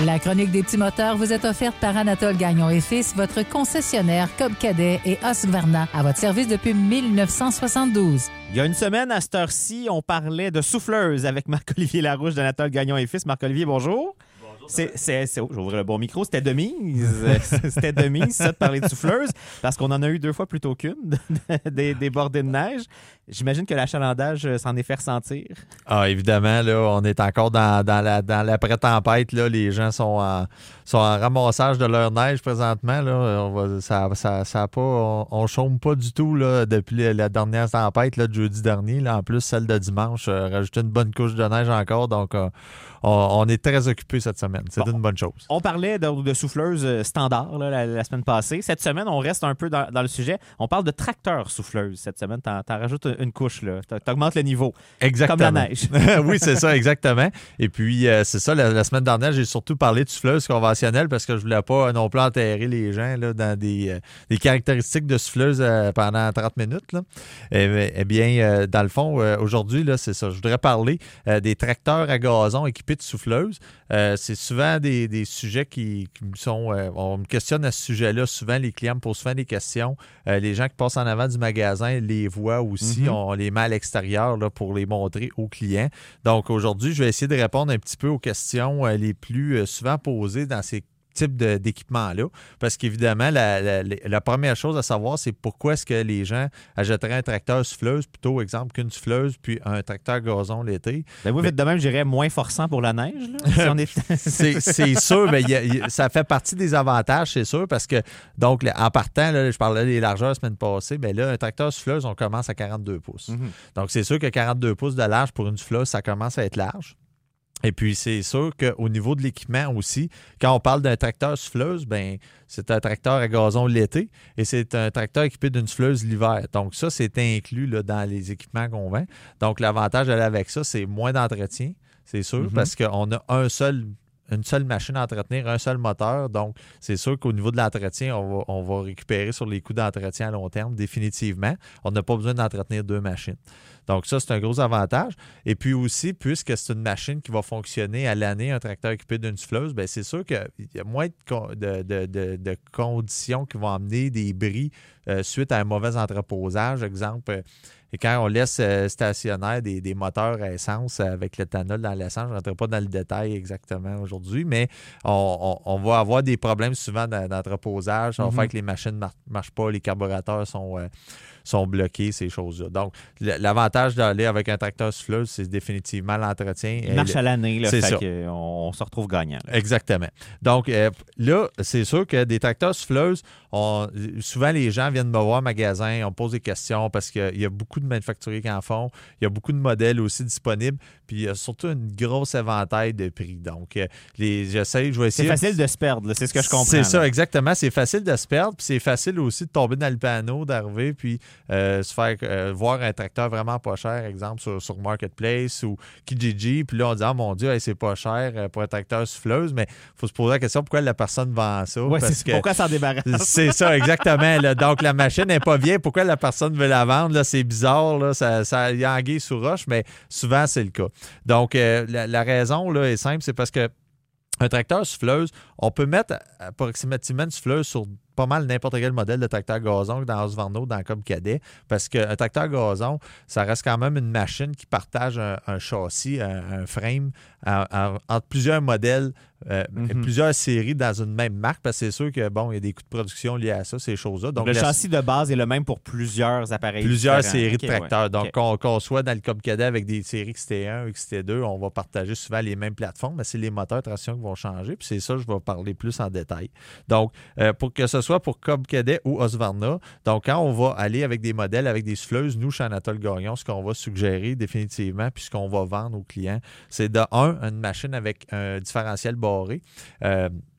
La chronique des petits moteurs vous est offerte par Anatole Gagnon et Fils, votre concessionnaire Cobb Cadet et Husqvarna, à votre service depuis 1972. Il y a une semaine, à cette heure-ci, on parlait de souffleuse avec Marc-Olivier Larouche d'Anatole Gagnon et Fils. Marc-Olivier, bonjour. J'ouvre le bon micro. C'était de mise. C'était de mise, ça, de parler de souffleuse, parce qu'on en a eu 2 fois plutôt qu'une, des bordées de neige. J'imagine que l'achalandage s'en est fait ressentir. Ah, évidemment, là, on est encore dans la pré-tempête. Là. Les gens sont en ramassage de leur neige présentement. Là. On chôme pas du tout là, depuis la dernière tempête là, de jeudi dernier. Là. En plus, celle de dimanche, rajouter une bonne couche de neige encore. Donc, on est très occupés cette semaine. C'est une bonne chose. On parlait de souffleuse standard là, la semaine passée. Cette semaine, on reste un peu dans le sujet. On parle de tracteur souffleuse cette semaine. T'en rajoutes une couche. T'augmentes le niveau. Exactement. Comme la neige. Oui, c'est ça, exactement. Et puis, c'est ça, la semaine dernière, j'ai surtout parlé de souffleuse conventionnelle parce que je voulais pas non plus enterrer les gens là, dans des caractéristiques de souffleuse pendant 30 minutes. Là. Eh bien, dans le fond, aujourd'hui, là, c'est ça. Je voudrais parler des tracteurs à gazon équipés de souffleuse. C'est souvent des sujets qui me sont... on me questionne à ce sujet-là. Souvent, les clients me posent souvent des questions. Les gens qui passent en avant du magasin les voient aussi. On les met à l'extérieur là, pour les montrer aux clients. Donc, aujourd'hui, je vais essayer de répondre un petit peu aux questions les plus souvent posées dans ces type d'équipement-là. Parce qu'évidemment, la première chose à savoir, c'est pourquoi est-ce que les gens achèteraient un tracteur souffleuse plutôt, exemple, qu'une souffleuse puis un tracteur gazon l'été. Ben oui, vite de même, je dirais moins forçant pour la neige. Là, si c'est sûr, mais ça fait partie des avantages, c'est sûr, parce que, donc, en partant, là, je parlais des largeurs la semaine passée, bien là, un tracteur souffleuse, on commence à 42 pouces. Donc, c'est sûr que 42 pouces de large pour une souffleuse, ça commence à être large. Et puis, c'est sûr qu'au niveau de l'équipement aussi, quand on parle d'un tracteur souffleuse, ben c'est un tracteur à gazon l'été et c'est un tracteur équipé d'une souffleuse l'hiver. Donc, ça, c'est inclus là, dans les équipements qu'on vend. Donc, l'avantage d'aller avec ça, c'est moins d'entretien, c'est sûr, parce qu'on a une seule machine à entretenir, un seul moteur. Donc, c'est sûr qu'au niveau de l'entretien, on va récupérer sur les coûts d'entretien à long terme, définitivement. On n'a pas besoin d'entretenir 2 machines. Donc, ça, c'est un gros avantage. Et puis aussi, puisque c'est une machine qui va fonctionner à l'année, un tracteur équipé d'une souffleuse, bien, c'est sûr qu'il y a moins de conditions qui vont amener des bris suite à un mauvais entreposage. Exemple, et quand on laisse stationnaire des moteurs à essence avec l'éthanol dans l'essence, je ne rentrerai pas dans le détail exactement aujourd'hui, mais on va avoir des problèmes souvent d'entreposage. Ça va faire que les machines ne marchent pas, les carburateurs sont bloqués, ces choses-là. Donc, l'avantage d'aller avec un tracteur souffleuse, c'est définitivement l'entretien. Il marche à l'année, là, c'est fait ça. qu'on se retrouve gagnant. Là. Exactement. Donc, là, c'est sûr que des tracteurs souffleuses, souvent les gens viennent me voir au magasin, on pose des questions parce qu'il y a beaucoup de manufacturiers qui en font. Il y a beaucoup de modèles aussi disponibles. Puis, il y a surtout une grosse éventail de prix. Donc, je vais essayer... C'est facile de se perdre, là, c'est ce que je comprends. C'est ça, là. Exactement. C'est facile de se perdre. Puis, c'est facile aussi de tomber dans le panneau, d'arriver, puis se faire voir un tracteur vraiment pas cher, exemple, sur Marketplace ou Kijiji. Puis là, on dit, ah mon Dieu, hey, c'est pas cher pour un tracteur souffleuse. Mais il faut se poser la question, pourquoi la personne vend ça? Oui, pourquoi s'en débarrasse? C'est ça, exactement. Là. Donc, la machine n'est pas vieille. Pourquoi la personne veut la vendre? Là, c'est bizarre. Là. Il y a anguille sous roche, mais souvent, c'est le cas. Donc, la raison là, est simple, c'est parce que un tracteur souffleuse, on peut mettre approximativement une souffleuse sur pas mal n'importe quel modèle de tracteur gazon dans Husqvarna, dans Cobb Cadet, parce qu'un tracteur gazon, ça reste quand même une machine qui partage un châssis, un frame entre plusieurs modèles, plusieurs séries dans une même marque, parce que c'est sûr que bon, il y a des coûts de production liés à ça, ces choses-là. Donc, le châssis de base est le même pour plusieurs appareils plusieurs différents. séries de tracteurs. Ouais. Donc, qu'on soit dans le Cobb Cadet avec des séries XT1, XT2, on va partager souvent les mêmes plateformes, mais c'est les moteurs de traction qui vont changer, puis c'est ça, je vais parler plus en détail. Donc, pour que ce soit pour Cobb Cadet ou Husqvarna, donc quand on va aller avec des modèles, avec des souffleuses, nous, chez Anatole Gagnon, ce qu'on va suggérer définitivement, puis ce qu'on va vendre aux clients, c'est de une machine avec un différentiel barré.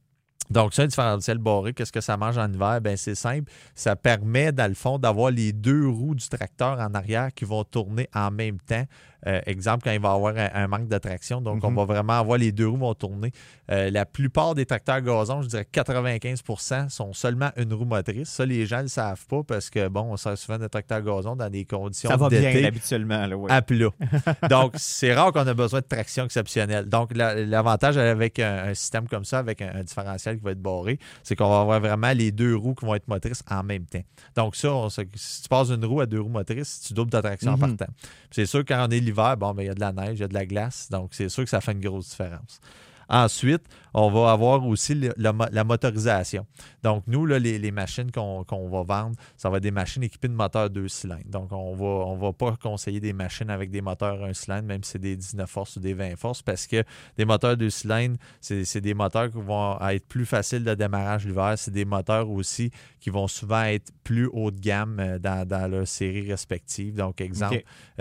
Donc, ça, un différentiel barré, qu'est-ce que ça mange en hiver? Bien, c'est simple. Ça permet, dans le fond, d'avoir les 2 roues du tracteur en arrière qui vont tourner en même temps. Exemple, quand il va y avoir un manque de traction. Donc, on va vraiment avoir les 2 roues vont tourner. La plupart des tracteurs gazon, je dirais 95%, sont seulement une roue motrice. Ça, les gens ne le savent pas parce que, bon, on sert souvent de tracteurs gazon dans des conditions ça va d'été bien, habituellement. Là, ouais. à plat. Donc, c'est rare qu'on ait besoin de traction exceptionnelle. Donc, l'avantage avec un système comme ça, avec un différentiel qui va être barré, c'est qu'on va avoir vraiment les 2 roues qui vont être motrices en même temps. Donc, ça, si tu passes d'une roue à 2 roues motrices, tu doubles ta traction en partant. C'est sûr, quand on est l'hiver, bon, il y a de la neige, il y a de la glace. Donc, c'est sûr que ça fait une grosse différence. Ensuite, on va avoir aussi la motorisation. Donc, nous, là, les machines qu'on va vendre, ça va être des machines équipées de moteurs 2 cylindres. Donc, on va pas conseiller des machines avec des moteurs 1 cylindre, même si c'est des 19 forces ou des 20 forces, parce que des moteurs 2 cylindres, c'est des moteurs qui vont être plus faciles de démarrage l'hiver. C'est des moteurs aussi qui vont souvent être plus haut de gamme dans leur série respective. Donc, exemple,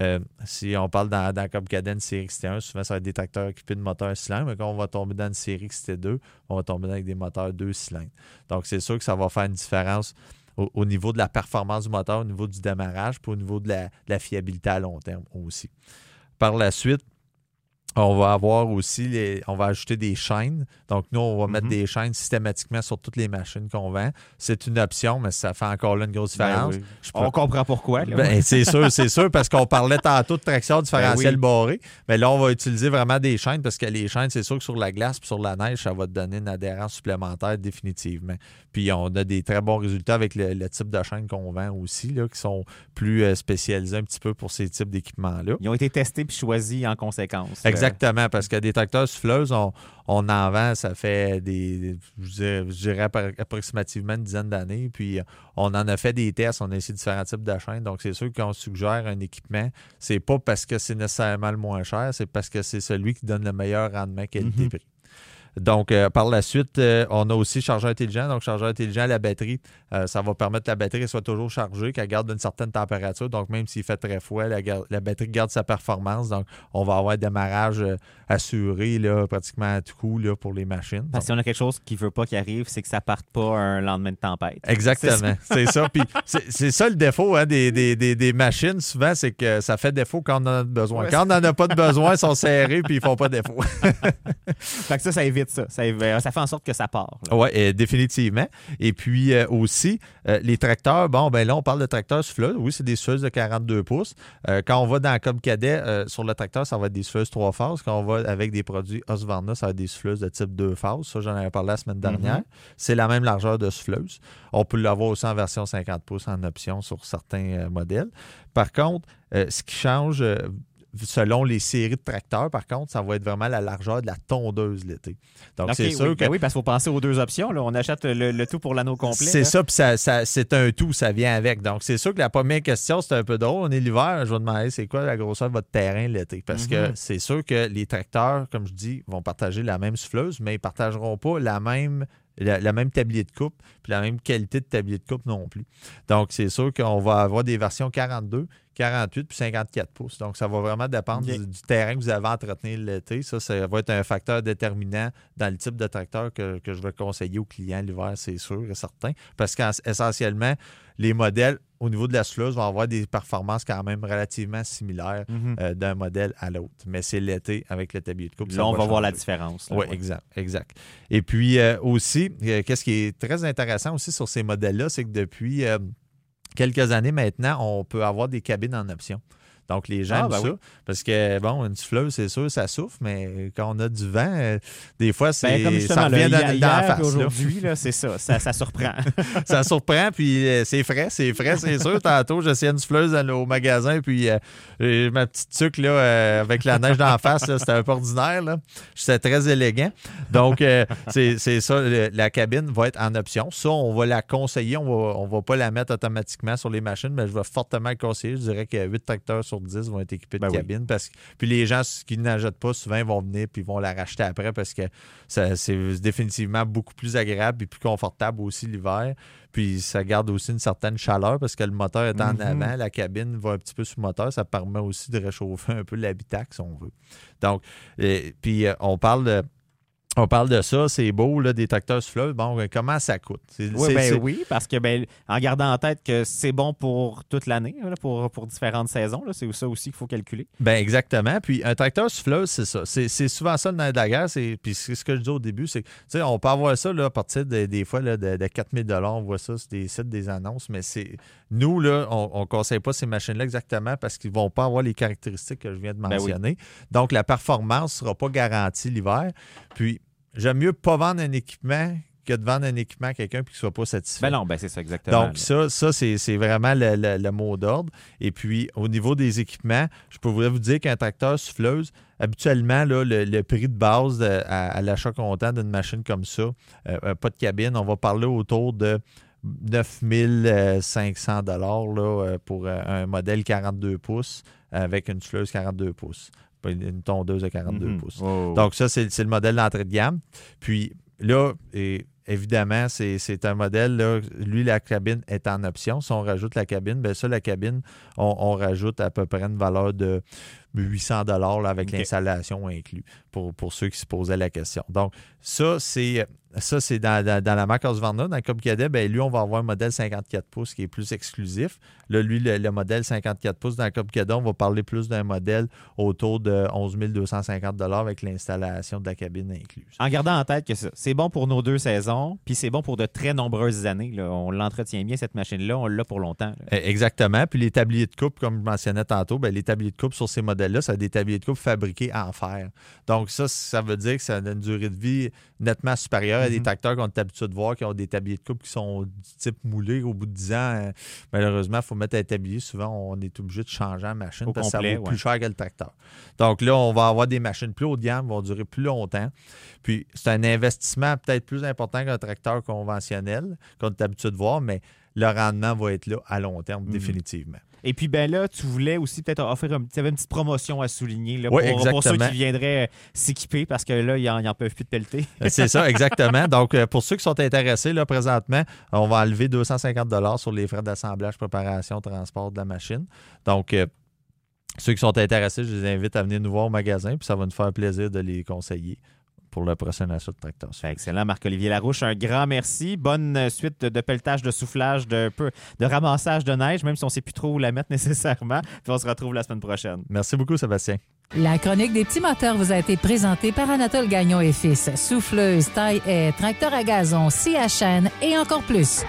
si on parle dans Cub Cadet, une série XT1, souvent, ça va être des tracteurs équipés de moteurs 1 cylindre, mais quand on va tomber dans une série XT2, on va tomber avec des moteurs 2 cylindres. Donc, c'est sûr que ça va faire une différence au niveau de la performance du moteur, au niveau du démarrage, puis au niveau de la fiabilité à long terme aussi. Par la suite, on va avoir aussi, on va ajouter des chaînes. Donc, nous, on va mettre des chaînes systématiquement sur toutes les machines qu'on vend. C'est une option, mais ça fait encore là une grosse différence. Oui. On comprend pourquoi. Là, c'est sûr, parce qu'on parlait tantôt de traction différentielle barrée. Mais là, on va utiliser vraiment des chaînes parce que les chaînes, c'est sûr que sur la glace et sur la neige, ça va te donner une adhérence supplémentaire définitivement. Puis, on a des très bons résultats avec le type de chaînes qu'on vend aussi, là, qui sont plus spécialisés un petit peu pour ces types d'équipements-là. Ils ont été testés puis choisis en conséquence. Exactement, parce que des tracteurs souffleuses, on en vend, ça fait je dirais approximativement une dizaine d'années. Puis on en a fait des tests, on a essayé différents types de chaînes. Donc c'est sûr qu'on suggère un équipement, c'est pas parce que c'est nécessairement le moins cher, c'est parce que c'est celui qui donne le meilleur rendement qualité-prix. Donc, par la suite, on a aussi chargeur intelligent. Donc, chargeur intelligent, la batterie, ça va permettre que la batterie soit toujours chargée, qu'elle garde une certaine température. Donc, même s'il fait très froid, la batterie garde sa performance. Donc, on va avoir un démarrage assuré là, pratiquement à tout coup là, pour les machines. Parce que si on a quelque chose qui ne veut pas qu'il arrive, c'est que ça ne parte pas un lendemain de tempête. Exactement, c'est ça. Puis, c'est ça le défaut des machines, souvent, c'est que ça fait défaut quand on en a besoin. Quand on n'en a pas de besoin, ils sont serrés puis ils ne font pas défaut. Fait que ça évite ça. Ça fait en sorte que ça part. Oui, définitivement. Et puis aussi, les tracteurs, là, on parle de tracteurs souffleuses. Oui, c'est des souffleuses de 42 pouces. Quand on va dans Cub Cadet, sur le tracteur, ça va être des souffleuses 3 phases. Quand on va avec des produits Husqvarna, ça va être des souffleuses de type 2 phases. Ça, j'en avais parlé la semaine dernière. C'est la même largeur de souffleuse. On peut l'avoir aussi en version 50 pouces en option sur certains modèles. Par contre, ce qui change... selon les séries de tracteurs, par contre, ça va être vraiment la largeur de la tondeuse l'été. Donc, c'est sûr que... oui, parce qu'il faut penser aux 2 options. Là. On achète le tout pour l'anneau complet. C'est ça, puis c'est un tout, ça vient avec. Donc, c'est sûr que la première question, c'est un peu drôle. On est l'hiver, je vais demander c'est quoi la grosseur de votre terrain l'été? Parce que c'est sûr que les tracteurs, comme je dis, vont partager la même souffleuse, mais ils ne partageront pas la même tablier de coupe, puis la même qualité de tablier de coupe non plus. Donc, c'est sûr qu'on va avoir des versions 42, 48 puis 54 pouces. Donc, ça va vraiment dépendre du terrain que vous avez à entretenir l'été. Ça va être un facteur déterminant dans le type de tracteur que je vais conseiller aux clients l'hiver, c'est sûr et certain. Parce qu'essentiellement, les modèles, au niveau de la souffleuse, vont avoir des performances quand même relativement similaires d'un modèle à l'autre. Mais c'est l'été avec le tablier de coupe. Là, on va voir la différence. Oui, exact. Et puis aussi, qu'est-ce qui est très intéressant aussi sur ces modèles-là, c'est que depuis quelques années maintenant, on peut avoir des cabines en option. Donc, les gens aiment ça. Oui. Parce que, une souffleuse, c'est sûr, ça souffle, mais quand on a du vent, des fois, ça revient dans la face. Aujourd'hui, là, c'est ça. Ça surprend. Ça surprend, puis c'est frais, c'est sûr. Tantôt, j'essayais une souffleuse au magasin, puis ma petite tuque, là, avec la neige dans la face, là, c'était un peu ordinaire. Là. C'était très élégant. Donc, c'est ça, la cabine va être en option. Ça, on va la conseiller. On va pas la mettre automatiquement sur les machines, mais je vais fortement le conseiller. Je dirais que 8 tracteurs sur 10 vont être équipés de cabine. Puis les gens qui n'achètent pas, souvent, vont venir puis vont la racheter après parce que c'est définitivement beaucoup plus agréable et plus confortable aussi l'hiver. Puis ça garde aussi une certaine chaleur parce que le moteur est en avant, la cabine va un petit peu sous le moteur. Ça permet aussi de réchauffer un peu l'habitacle si on veut. Donc, puis on parle On parle de ça, c'est beau, là, des tracteurs souffleuses. Bon, comment ça coûte? Oui, parce que en gardant en tête que c'est bon pour toute l'année, là, pour différentes saisons, là, c'est ça aussi qu'il faut calculer. Bien, exactement. Puis un tracteur souffleuse, c'est ça. C'est souvent ça le nerf de la guerre. Puis c'est ce que je dis au début, c'est que on peut avoir ça là, à partir des fois là, de 4 000 $. On voit ça sur des sites, des annonces, mais nous, là, on ne conseille pas ces machines-là exactement parce qu'ils ne vont pas avoir les caractéristiques que je viens de mentionner. Oui. Donc, la performance ne sera pas garantie l'hiver. Puis, j'aime mieux pas vendre un équipement que de vendre un équipement à quelqu'un et qu'il ne soit pas satisfait. Ben non, c'est ça exactement. Donc, ça c'est vraiment le mot d'ordre. Et puis, au niveau des équipements, je pourrais vous dire qu'un tracteur souffleuse, habituellement, là, le prix de base à l'achat comptant d'une machine comme ça, pas de cabine, on va parler autour de 9 500 $ là, pour un modèle 42 pouces avec une souffleuse 42 pouces. Une tondeuse de 42 pouces. Oh. Donc, ça, c'est le modèle d'entrée de gamme. Puis là, évidemment, c'est un modèle, là, lui, la cabine est en option. Si on rajoute la cabine, bien ça, la cabine, on rajoute à peu près une valeur de 800 $ là, avec l'installation inclus, pour ceux qui se posaient la question. Donc, ça, c'est dans la marque Husqvarna. Dans le Cub Cadet, bien, lui, on va avoir un modèle 54 pouces qui est plus exclusif. Là, lui, le modèle 54 pouces dans le Cub Cadet, on va parler plus d'un modèle autour de 11 250 $ avec l'installation de la cabine incluse. En gardant en tête que c'est bon pour nos 2 saisons, puis c'est bon pour de très nombreuses années. Là. On l'entretient bien, cette machine-là. On l'a pour longtemps. Là. Exactement. Puis les tabliers de coupe, comme je mentionnais tantôt, bien, les tabliers de coupe sur ces modèles-là, c'est des tabliers de coupe fabriqués en fer. Donc, ça veut dire que ça a une durée de vie nettement supérieure à des tracteurs qu'on est habitué de voir qui ont des tabliers de coupe qui sont du type moulé. Au bout de 10 ans, malheureusement, il faut mettre un tablier. Souvent, on est obligé de changer la machine parce que ça vaut plus cher que le tracteur. Donc là, on va avoir des machines plus haut de gamme, vont durer plus longtemps. Puis, c'est un investissement peut-être plus important qu'un tracteur conventionnel qu'on est habitué de voir, mais le rendement va être là à long terme, définitivement. Et puis, ben là, tu voulais aussi peut-être offrir tu avais une petite promotion à souligner là, pour ceux qui viendraient s'équiper parce que là, ils n'en peuvent plus de pelleter. C'est ça, exactement. Donc, pour ceux qui sont intéressés, là, présentement, on va enlever 250 $ sur les frais d'assemblage, préparation, transport de la machine. Donc, ceux qui sont intéressés, je les invite à venir nous voir au magasin, puis ça va nous faire plaisir de les conseiller pour le prochain achat de tracteur. Excellent, Marc-Olivier Larouche. Un grand merci. Bonne suite de pelletage, de soufflage, de ramassage de neige, même si on ne sait plus trop où la mettre nécessairement. Puis on se retrouve la semaine prochaine. Merci beaucoup, Sébastien. La chronique des petits moteurs vous a été présentée par Anatole Gagnon et Fils. Souffleuse, taille-haie, tracteur à gazon, scie à chaîne et encore plus.